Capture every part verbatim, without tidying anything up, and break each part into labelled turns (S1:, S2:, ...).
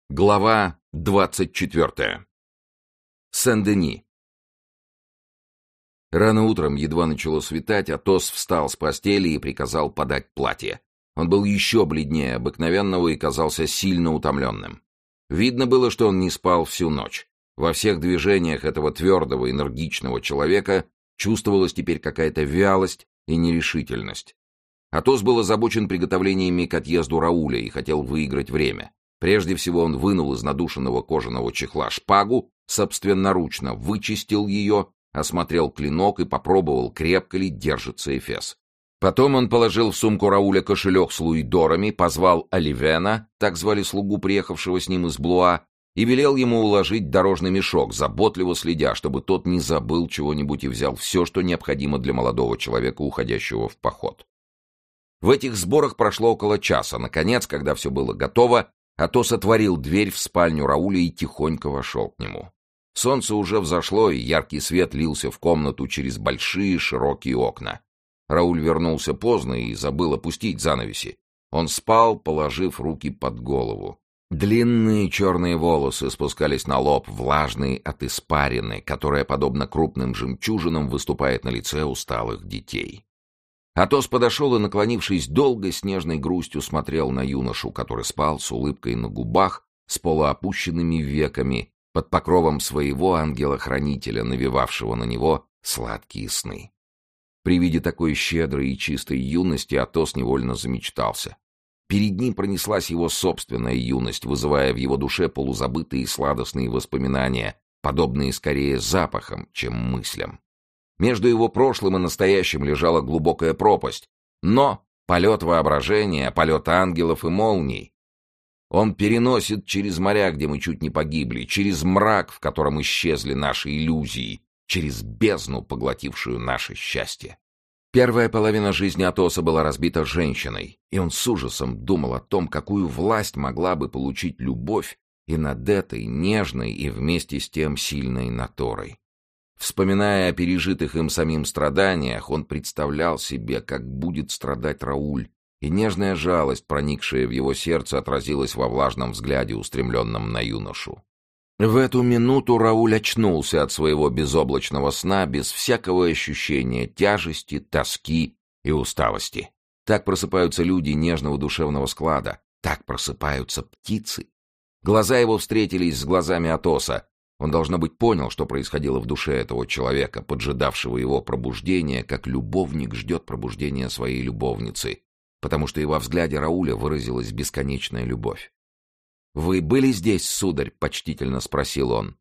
S1: Глава двадцать четвертая. Сен-Дени. Рано утром, едва начало светать, Атос встал с постели и приказал подать платье. Он был еще бледнее обыкновенного и казался сильно утомленным. Видно было, что он не спал всю ночь. Во всех движениях этого твердого, энергичного человека чувствовалась теперь какая-то вялость и нерешительность. Атос был озабочен приготовлениями к отъезду Рауля и хотел выиграть время. Прежде всего он вынул из надушенного кожаного чехла шпагу, собственноручно вычистил ее, осмотрел клинок и попробовал, крепко ли держится эфес. Потом он положил в сумку Рауля кошелек с луидорами, позвал Оливена, так звали слугу, приехавшего с ним из Блуа, и велел ему уложить дорожный мешок, заботливо следя, чтобы тот не забыл чего-нибудь и взял все, что необходимо для молодого человека, уходящего в поход. В этих сборах прошло около часа. Наконец, когда все было готово, Атос отворил дверь в спальню Рауля и тихонько вошел к нему. Солнце уже взошло, и яркий свет лился в комнату через большие широкие окна. Рауль вернулся поздно и забыл опустить занавеси. Он спал, положив руки под голову. Длинные черные волосы спускались на лоб, влажные от испарины, которая, подобно крупным жемчужинам, выступает на лице усталых детей. Атос подошел и, наклонившись, долго с нежной грустью смотрел на юношу, который спал с улыбкой на губах, с полуопущенными веками, под покровом своего ангела-хранителя, навевавшего на него сладкие сны. При виде такой щедрой и чистой юности Атос невольно замечтался. Перед ним пронеслась его собственная юность, вызывая в его душе полузабытые и сладостные воспоминания, подобные скорее запахам, чем мыслям. Между его прошлым и настоящим лежала глубокая пропасть, но полет воображения, полет ангелов и молний. Он переносит через моря, где мы чуть не погибли, через мрак, в котором исчезли наши иллюзии, через бездну, поглотившую наше счастье. Первая половина жизни Атоса была разбита женщиной, и он с ужасом думал о том, какую власть могла бы получить любовь и над этой нежной и вместе с тем сильной натурой. Вспоминая о пережитых им самим страданиях, он представлял себе, как будет страдать Рауль, и нежная жалость, проникшая в его сердце, отразилась во влажном взгляде, устремленном на юношу. В эту минуту Рауль очнулся от своего безоблачного сна без всякого ощущения тяжести, тоски и усталости. Так просыпаются люди нежного душевного склада, так просыпаются птицы. Глаза его встретились с глазами Атоса. Он, должно быть, понял, что происходило в душе этого человека, поджидавшего его пробуждения, как любовник ждет пробуждения своей любовницы, потому что и во взгляде Рауля выразилась бесконечная любовь. «Вы были здесь, сударь?» — почтительно спросил он.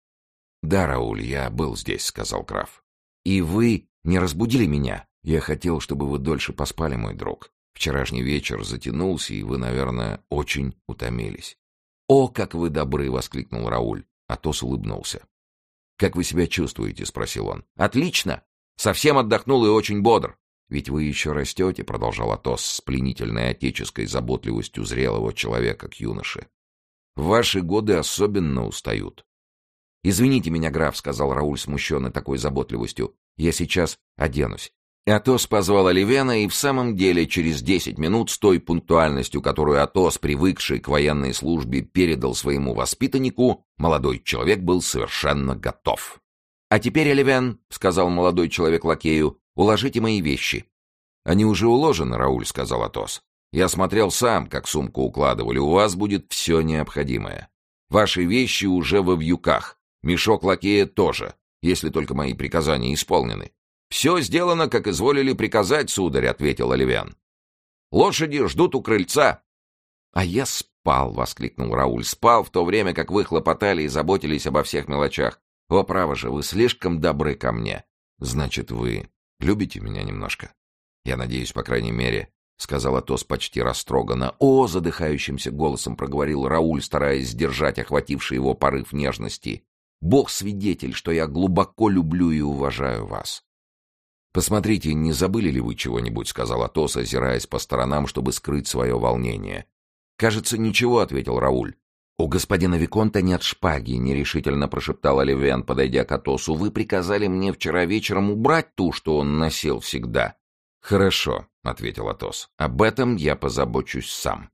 S1: «Да, Рауль, я был здесь», — сказал граф. «И вы не разбудили меня? Я хотел, чтобы вы дольше поспали, мой друг. Вчерашний вечер затянулся, и вы, наверное, очень утомились». «О, как вы добры!» — воскликнул Рауль. Атос улыбнулся. «Как вы себя чувствуете?» — спросил он. «Отлично! Совсем отдохнул и очень бодр». «Ведь вы еще растете», — продолжал Атос с пленительной отеческой заботливостью зрелого человека к юноше. «В ваши годы особенно устают». «Извините меня, граф», — сказал Рауль, смущенный такой заботливостью. «Я сейчас оденусь». Атос позвал Оливена, и в самом деле через десять минут с той пунктуальностью, которую Атос, привыкший к военной службе, передал своему воспитаннику, молодой человек был совершенно готов. «А теперь, Оливен», — сказал молодой человек лакею, — «уложите мои вещи». «Они уже уложены, Рауль», — сказал Атос. «Я смотрел сам, как сумку укладывали. У вас будет все необходимое. Ваши вещи уже во вьюках. Мешок лакея тоже, если только мои приказания исполнены». «Все сделано, как изволили приказать, сударь», — ответил Оливен. «Лошади ждут у крыльца». «А я спал», — воскликнул Рауль. «Спал в то время, как вы хлопотали и заботились обо всех мелочах. О, право же, вы слишком добры ко мне». «Значит, вы любите меня немножко?» «Я надеюсь, по крайней мере», — сказал Атос почти растроганно. «О!» — задыхающимся голосом проговорил Рауль, стараясь сдержать охвативший его порыв нежности. «Бог свидетель, что я глубоко люблю и уважаю вас». «Посмотрите, не забыли ли вы чего-нибудь?» — сказал Атос, озираясь по сторонам, чтобы скрыть свое волнение. «Кажется, ничего», — ответил Рауль. «У господина виконта нет шпаги», — нерешительно прошептал Оливен, подойдя к Атосу. «Вы приказали мне вчера вечером убрать ту, что он носил всегда». «Хорошо», — ответил Атос. «Об этом я позабочусь сам».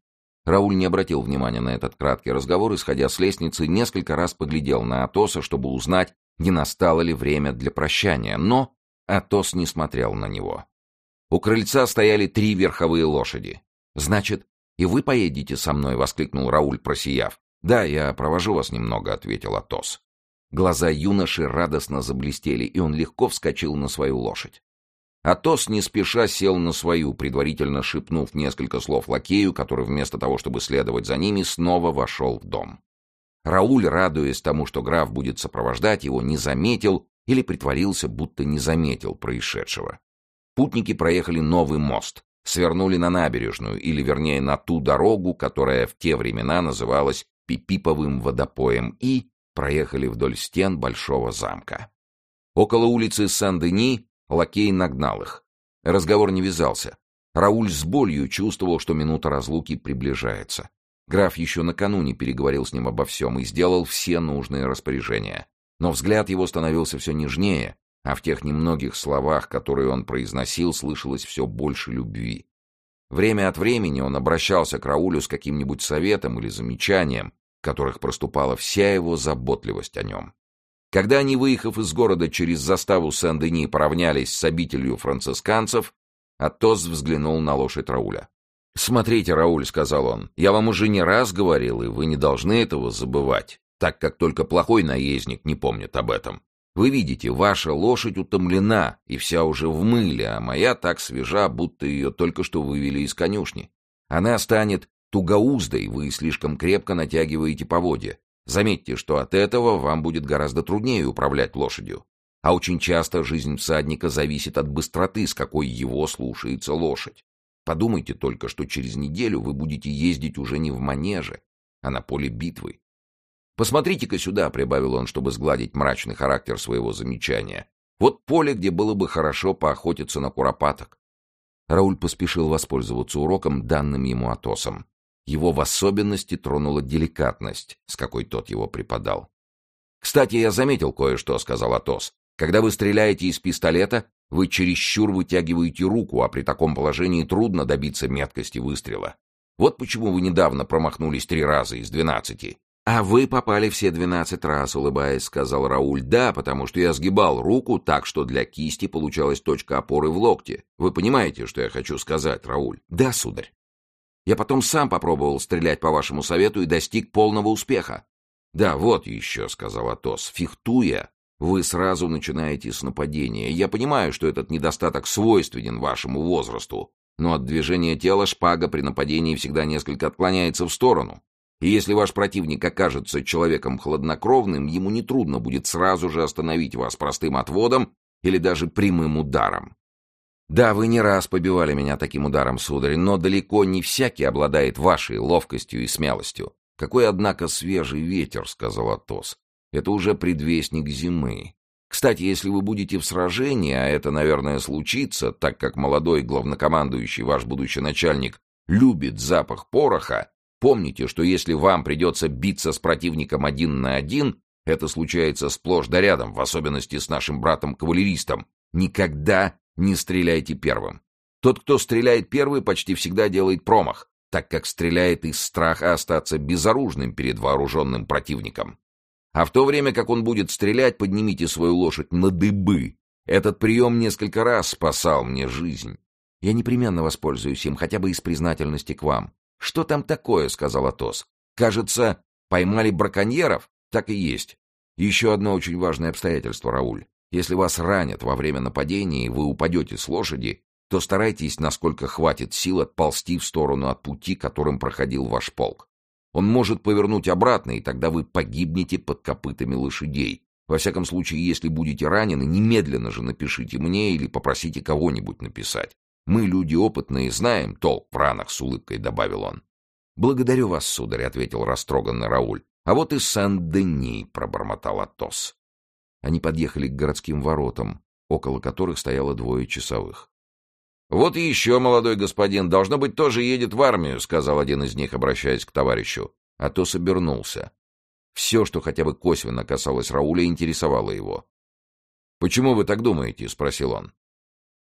S1: Рауль не обратил внимания на этот краткий разговор и, сходя с лестницы, несколько раз поглядел на Атоса, чтобы узнать, не настало ли время для прощания, но Атос не смотрел на него. У крыльца стояли три верховые лошади. «Значит, и вы поедете со мной?» — воскликнул Рауль, просияв. «Да, я провожу вас немного», — ответил Атос. Глаза юноши радостно заблестели, и он легко вскочил на свою лошадь. Атос не спеша сел на свою, предварительно шепнув несколько слов лакею, который вместо того, чтобы следовать за ними, снова вошел в дом. Рауль, радуясь тому, что граф будет сопровождать его, не заметил или притворился, будто не заметил происшедшего. Путники проехали новый мост, свернули на набережную, или, вернее, на ту дорогу, которая в те времена называлась Пипиповым водопоем, и проехали вдоль стен большого замка. Около улицы Сен-Дени лакей нагнал их. Разговор не вязался. Рауль с болью чувствовал, что минута разлуки приближается. Граф еще накануне переговорил с ним обо всем и сделал все нужные распоряжения. Но взгляд его становился все нежнее, а в тех немногих словах, которые он произносил, слышалось все больше любви. Время от времени он обращался к Раулю с каким-нибудь советом или замечанием, в которых проступала вся его заботливость о нем. Когда они, выехав из города через заставу Сен-Дени, поравнялись с обителью францисканцев, Атос взглянул на лошадь Рауля. «Смотрите, Рауль», — сказал он, — «я вам уже не раз говорил, и вы не должны этого забывать, так как только плохой наездник не помнит об этом. Вы видите, ваша лошадь утомлена и вся уже в мыле, а моя так свежа, будто ее только что вывели из конюшни. Она станет тугоуздой, вы слишком крепко натягиваете поводья. Заметьте, что от этого вам будет гораздо труднее управлять лошадью. А очень часто жизнь всадника зависит от быстроты, с какой его слушается лошадь. Подумайте только, что через неделю вы будете ездить уже не в манеже, а на поле битвы. Посмотрите-ка сюда», — прибавил он, чтобы сгладить мрачный характер своего замечания. «Вот поле, где было бы хорошо поохотиться на куропаток». Рауль поспешил воспользоваться уроком, данным ему Атосом. Его в особенности тронула деликатность, с какой тот его преподал. «Кстати, я заметил кое-что», — сказал Атос. «Когда вы стреляете из пистолета, вы чересчур вытягиваете руку, а при таком положении трудно добиться меткости выстрела. Вот почему вы недавно промахнулись три раза из двенадцати». «А вы попали все двенадцать раз», — улыбаясь, сказал Рауль. «Да, потому что я сгибал руку так, что для кисти получалась точка опоры в локте. Вы понимаете, что я хочу сказать, Рауль?» «Да, сударь. Я потом сам попробовал стрелять по вашему совету и достиг полного успеха». «Да, вот еще», — сказал Атос, — «фехтуя, вы сразу начинаете с нападения. Я понимаю, что этот недостаток свойственен вашему возрасту, но от движения тела шпага при нападении всегда несколько отклоняется в сторону. И если ваш противник окажется человеком хладнокровным, ему нетрудно будет сразу же остановить вас простым отводом или даже прямым ударом. Да, вы не раз побивали меня таким ударом, сударь, но далеко не всякий обладает вашей ловкостью и смелостью. Какой, однако, свежий ветер, — сказал Атос. Это уже предвестник зимы. Кстати, если вы будете в сражении, а это, наверное, случится, так как молодой главнокомандующий, ваш будущий начальник, любит запах пороха, помните, что если вам придется биться с противником один на один, это случается сплошь да рядом, в особенности с нашим братом-кавалеристом, никогда не стреляйте первым. Тот, кто стреляет первый, почти всегда делает промах, так как стреляет из страха остаться безоружным перед вооруженным противником. А в то время, как он будет стрелять, поднимите свою лошадь на дыбы. Этот прием несколько раз спасал мне жизнь. Я непременно воспользуюсь им, хотя бы из признательности к вам. «Что там такое?» — сказал Атос. «Кажется, поймали браконьеров?» «Так и есть. Еще одно очень важное обстоятельство, Рауль. Если вас ранят во время нападения и вы упадете с лошади, то старайтесь, насколько хватит сил, отползти в сторону от пути, которым проходил ваш полк. Он может повернуть обратно, и тогда вы погибнете под копытами лошадей. Во всяком случае, если будете ранены, немедленно же напишите мне или попросите кого-нибудь написать. Мы, люди опытные, знаем толк в ранах», — с улыбкой добавил он. «Благодарю вас, сударь», — ответил растроганный Рауль. «А вот и Сен-Дени», — пробормотал Атос. Они подъехали к городским воротам, около которых стояло двое часовых. «Вот и еще, молодой господин, должно быть, тоже едет в армию», — сказал один из них, обращаясь к товарищу. Атос обернулся. Все, что хотя бы косвенно касалось Рауля, интересовало его. «Почему вы так думаете?» — спросил он.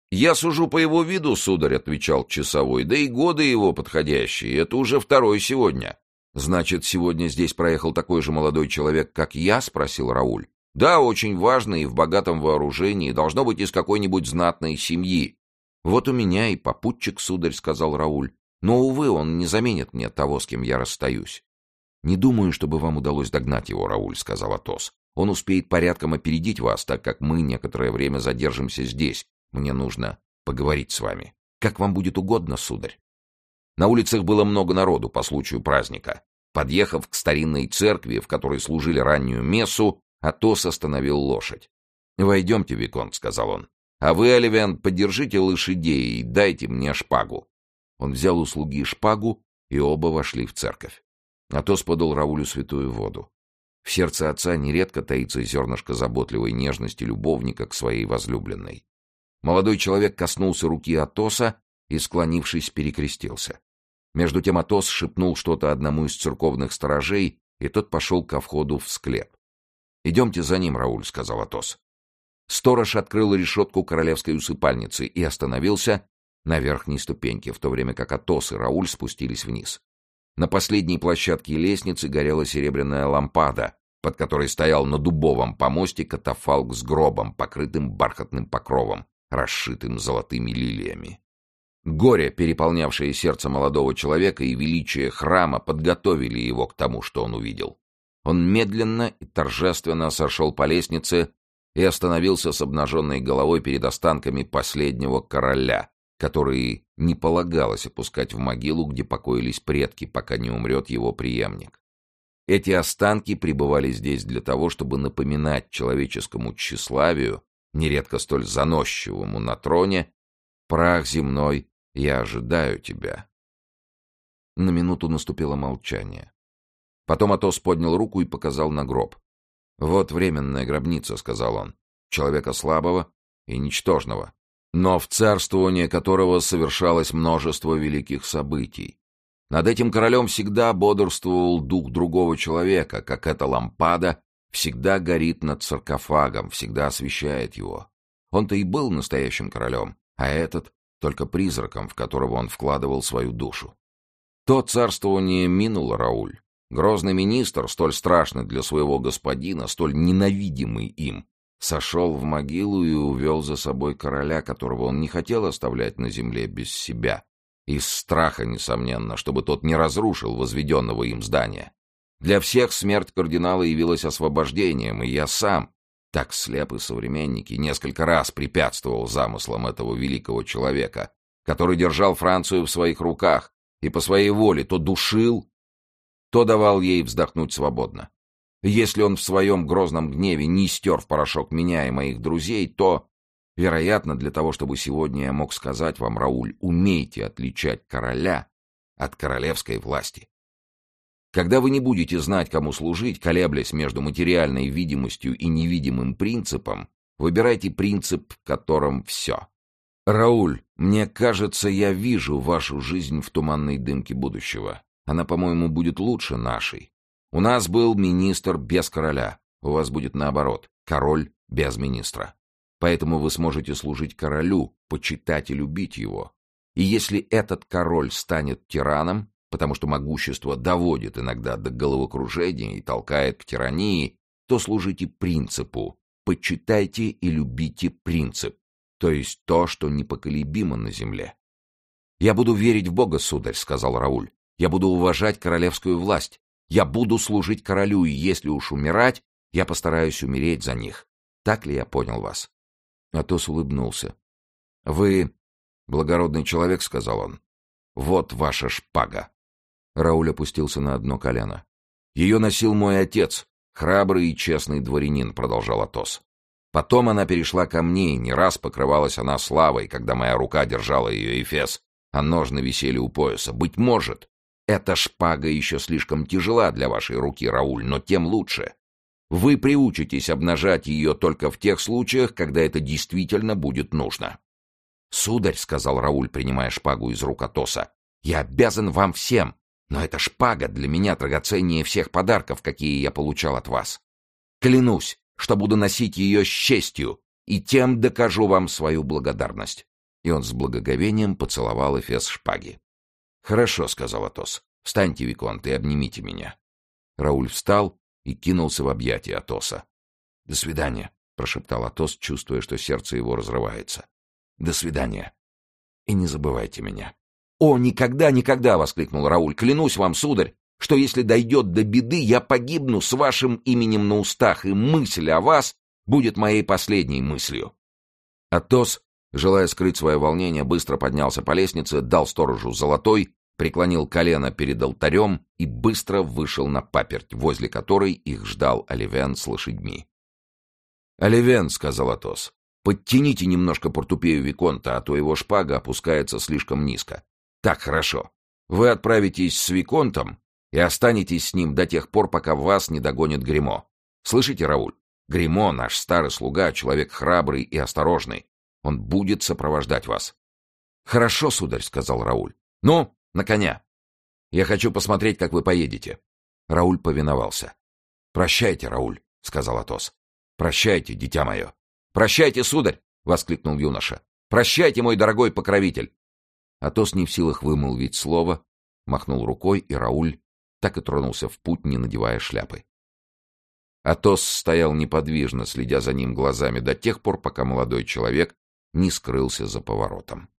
S1: «Я сужу по его виду, сударь», — отвечал часовой, — «да и годы его подходящие, это уже второй сегодня». «Значит, сегодня здесь проехал такой же молодой человек, как я?» — спросил Рауль. «Да, очень важный и в богатом вооружении, должно быть из какой-нибудь знатной семьи». «Вот у меня и попутчик, сударь», — сказал Рауль. «Но, увы, он не заменит мне того, с кем я расстаюсь». «Не думаю, чтобы вам удалось догнать его, Рауль», — сказал Атос. «Он успеет порядком опередить вас, так как мы некоторое время задержимся здесь. Мне нужно поговорить с вами. Как вам будет угодно, сударь». На улицах было много народу по случаю праздника. Подъехав к старинной церкви, в которой служили раннюю мессу, Атос остановил лошадь. «Войдемте, виконт», — сказал он. «А вы, Оливен, подержите лошадей и дайте мне шпагу». Он взял у слуги шпагу, и оба вошли в церковь. Атос подал Раулю святую воду. В сердце отца нередко таится зернышко заботливой нежности любовника к своей возлюбленной. Молодой человек коснулся руки Атоса и, склонившись, перекрестился. Между тем Атос шепнул что-то одному из церковных сторожей, и тот пошел ко входу в склеп. «Идемте за ним, Рауль», — сказал Атос. Сторож открыл решетку королевской усыпальницы и остановился на верхней ступеньке, в то время как Атос и Рауль спустились вниз. На последней площадке лестницы горела серебряная лампада, под которой стоял на дубовом помосте катафалк с гробом, покрытым бархатным покровом, расшитым золотыми лилиями. Горе, переполнявшее сердце молодого человека, и величие храма подготовили его к тому, что он увидел. Он медленно и торжественно сошел по лестнице и остановился с обнаженной головой перед останками последнего короля, который не полагалось опускать в могилу, где покоились предки, пока не умрет его преемник. Эти останки пребывали здесь для того, чтобы напоминать человеческому тщеславию, нередко столь заносчивому на троне: «Прах земной, я ожидаю тебя». На минуту наступило молчание. Потом Атос поднял руку и показал на гроб. «Вот временная гробница», — сказал он, — «человека слабого и ничтожного, но в царствовании которого совершалось множество великих событий. Над этим королем всегда бодрствовал дух другого человека, как эта лампада всегда горит над саркофагом, всегда освещает его. Он-то и был настоящим королем, а этот — только призраком, в которого он вкладывал свою душу. То царствование минуло, Рауль. Грозный министр, столь страшный для своего господина, столь ненавидимый им, сошел в могилу и увел за собой короля, которого он не хотел оставлять на земле без себя. Из страха, несомненно, чтобы тот не разрушил возведенного им здания. Для всех смерть кардинала явилась освобождением, и я сам, так слепы современники, несколько раз препятствовал замыслам этого великого человека, который держал Францию в своих руках и по своей воле то душил, то давал ей вздохнуть свободно. Если он в своем грозном гневе не стер в порошок меня и моих друзей, то, вероятно, для того, чтобы сегодня я мог сказать вам, Рауль, умейте отличать короля от королевской власти. Когда вы не будете знать, кому служить, колеблясь между материальной видимостью и невидимым принципом, выбирайте принцип, в котором все. Рауль, мне кажется, я вижу вашу жизнь в туманной дымке будущего. Она, по-моему, будет лучше нашей. У нас был министр без короля, у вас будет наоборот, король без министра. Поэтому вы сможете служить королю, почитать и любить его. И если этот король станет тираном, потому что могущество доводит иногда до головокружения и толкает к тирании, то служите принципу, почитайте и любите принцип, то есть то, что непоколебимо на земле. «Я буду верить в Бога, сударь», — сказал Рауль. «Я буду уважать королевскую власть. Я буду служить королю, и если уж умирать, я постараюсь умереть за них. Так ли я понял вас?» Атос улыбнулся. «Вы благородный человек», — сказал он. «Вот ваша шпага». Рауль опустился на одно колено. «Ее носил мой отец, храбрый и честный дворянин», — продолжал Атос. «Потом она перешла ко мне, и не раз покрывалась она славой, когда моя рука держала ее эфес, а ножны висели у пояса. Быть может, эта шпага еще слишком тяжела для вашей руки, Рауль, но тем лучше. Вы приучитесь обнажать ее только в тех случаях, когда это действительно будет нужно». «Сударь», — сказал Рауль, принимая шпагу из рук Атоса, — «я обязан вам всем, но эта шпага для меня драгоценнее всех подарков, какие я получал от вас. Клянусь, что буду носить ее с честью, и тем докажу вам свою благодарность. И он с благоговением поцеловал эфес шпаги. «Хорошо», — сказал Атос. «Встаньте, виконт, и обнимите меня». Рауль встал и кинулся в объятия Атоса. «До свидания», — прошептал Атос, чувствуя, что сердце его разрывается. «До свидания. И не забывайте меня». «О, никогда, никогда!» — воскликнул Рауль. «Клянусь вам, сударь, что если дойдет до беды, я погибну с вашим именем на устах, и мысль о вас будет моей последней мыслью». Атос, желая скрыть свое волнение, быстро поднялся по лестнице, дал сторожу золотой, преклонил колено перед алтарем и быстро вышел на паперть, возле которой их ждал Оливен с лошадьми. «Оливен», — сказал Атос, — «подтяните немножко портупею виконта, а то его шпага опускается слишком низко. Так, хорошо. Вы отправитесь с виконтом и останетесь с ним до тех пор, пока вас не догонит Гримо. Слышите, Рауль? Гримо, наш старый слуга, человек храбрый и осторожный. Он будет сопровождать вас». «Хорошо, сударь», — сказал Рауль. «Ну, на коня. Я хочу посмотреть, как вы поедете». Рауль повиновался. «Прощайте, Рауль», — сказал Атос. «Прощайте, дитя мое». «Прощайте, сударь!» — воскликнул юноша. «Прощайте, мой дорогой покровитель!» Атос не в силах вымолвить слово, махнул рукой, и Рауль так и тронулся в путь, не надевая шляпы. Атос стоял неподвижно, следя за ним глазами до тех пор, пока молодой человек не скрылся за поворотом.